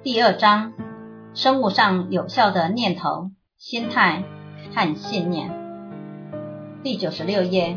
第2章，生物上有效的念头、心态和信念。第96页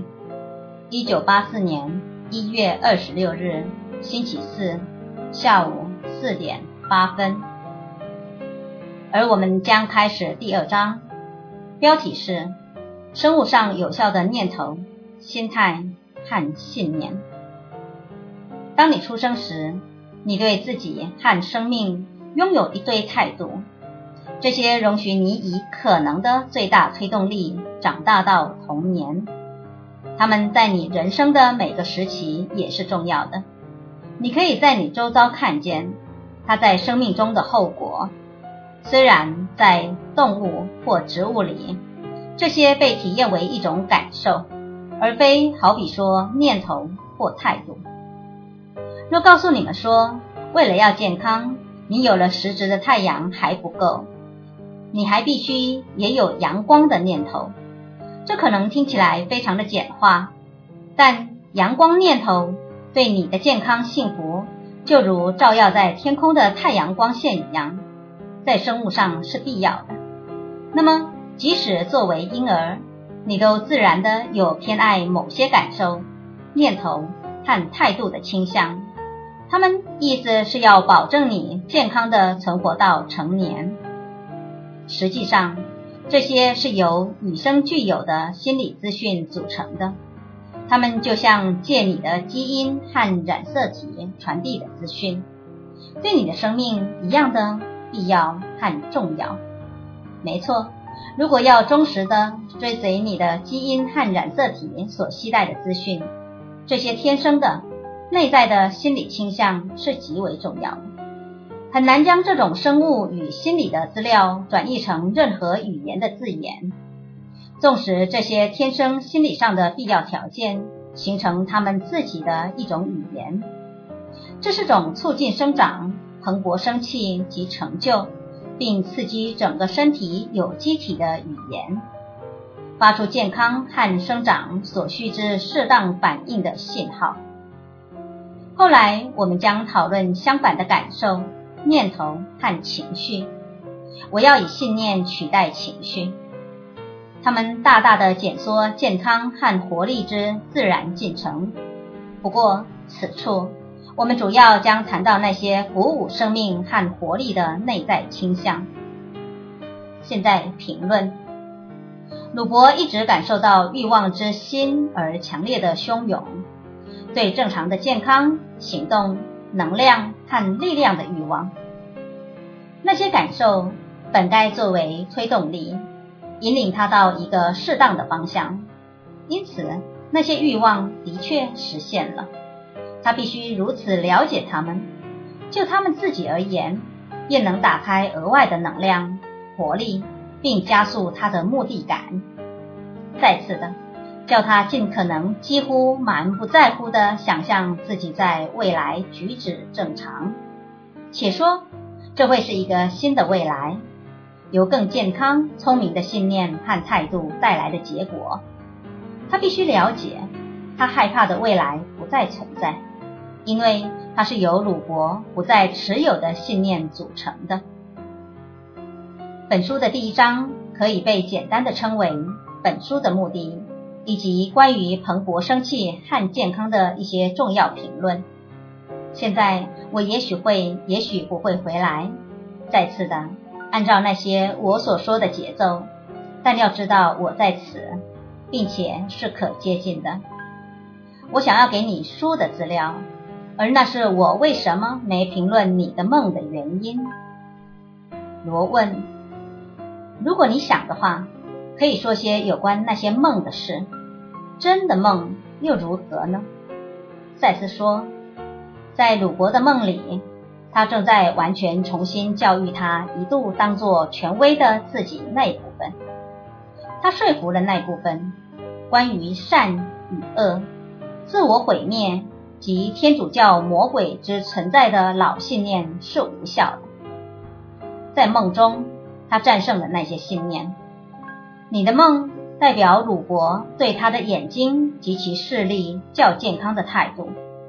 ，1984年1月26日，星期四，下午4点8分。而我们将开始第2章，标题是生物上有效的念头、心态和信念。当你出生时，你对自己和生命拥有一堆态度，这些容许你以可能的最大推动力长大到童年。它们在你人生的每个时期也是重要的。你可以在你周遭看见它在生命中的后果。虽然在动物或植物里，这些被体验为一种感受，而非好比说念头或态度。若告诉你们说，为了要健康，你有了实质的太阳还不够，你还必须也有阳光的念头。这可能听起来非常的简化，但阳光念头对你的健康幸福，就如照耀在天空的太阳光线一样，在生物上是必要的。那么，即使作为婴儿，你都自然的有偏爱某些感受、念头和态度的倾向。他们意思是要保证你健康的存活到成年。实际上，这些是由与生俱有的心理资讯组成的，它们就像借你的基因和染色体传递的资讯，对你的生命一样的必要和重要。没错，如果要忠实的追随你的基因和染色体所携带的资讯，这些天生的内在的心理倾向是极为重要的。很难将这种生物与心理的资料转译成任何语言的字眼，纵使这些天生心理上的必要条件形成他们自己的一种语言。这是种促进生长、蓬勃生气及成就，并刺激整个身体有机体的语言，发出健康和生长所需之适当反应的信号。后来我们将讨论相反的感受、念头和情绪。我要以信念取代情绪，它们大大的减缩健康和活力之自然进程。不过此处我们主要将谈到那些鼓舞生命和活力的内在倾向。现在评论。鲁伯一直感受到欲望之心而强烈的汹涌，对正常的健康、行动、能量和力量的欲望。那些感受本该作为推动力，引领他到一个适当的方向。因此，那些欲望的确实现了。他必须如此了解他们，就他们自己而言，便能打开额外的能量、活力，并加速他的目的感。再次的，叫他尽可能几乎满不在乎地想象自己在未来举止正常。且说，这会是一个新的未来，由更健康、聪明的信念和态度带来的结果。他必须了解，他害怕的未来不再存在，因为它是由鲁伯不再持有的信念组成的。本书的第1章可以被简单的称为本书的目的，以及关于蓬勃生气和健康的一些重要评论。现在我也许会，也许不会回来，再次的按照那些我所说的节奏，但要知道我在此，并且是可接近的。我想要给你书的资料，而那是我为什么没评论你的梦的原因。罗问：如果你想的话，可以说些有关那些梦的事。真的梦又如何呢？赛斯说，在鲁伯的梦里，他正在完全重新教育他一度当作权威的自己那一部分。他说服了那部分，关于善与恶、自我毁灭及天主教魔鬼之存在的老信念是无效的。在梦中，他战胜了那些信念。你的梦代表鲁伯对他的眼睛及其视力较健康的态度。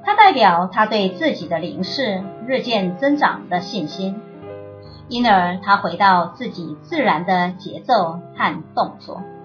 它代表他对自己的灵视日渐增长的信心，因而他回到自己自然的节奏和动作。